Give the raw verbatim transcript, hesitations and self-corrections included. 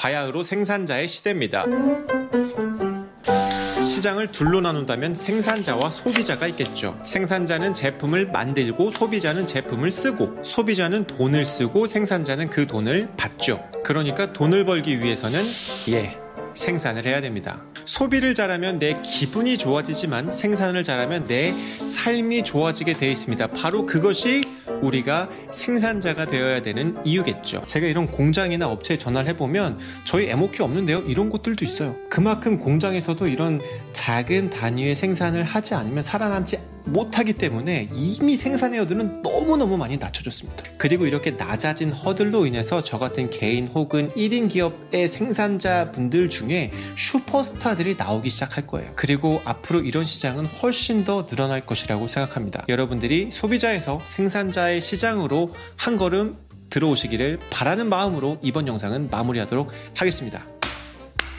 바야흐로 생산자의 시대입니다. 시장을 둘로 나눈다면 생산자와 소비자가 있겠죠. 생산자는 제품을 만들고 소비자는 제품을 쓰고, 소비자는 돈을 쓰고 생산자는 그 돈을 받죠. 그러니까 돈을 벌기 위해서는 예, 생산을 해야 됩니다. 소비를 잘하면 내 기분이 좋아지지만 생산을 잘하면 내 삶이 좋아지게 되어 있습니다. 바로 그것이 우리가 생산자가 되어야 되는 이유겠죠. 제가 이런 공장이나 업체에 전화를 해보면 저희 엠오큐 없는데요? 이런 곳들도 있어요. 그만큼 공장에서도 이런 작은 단위의 생산을 하지 않으면 살아남지 못하기 때문에 이미 생산의 허들은 너무너무 많이 낮춰졌습니다. 그리고 이렇게 낮아진 허들로 인해서 저 같은 개인 혹은 일 인 기업의 생산자분들 중에 슈퍼스타들이 나오기 시작할 거예요. 그리고 앞으로 이런 시장은 훨씬 더 늘어날 것이라고 생각합니다. 여러분들이 소비자에서 생산자의 시장으로 한 걸음 들어오시기를 바라는 마음으로 이번 영상은 마무리하도록 하겠습니다.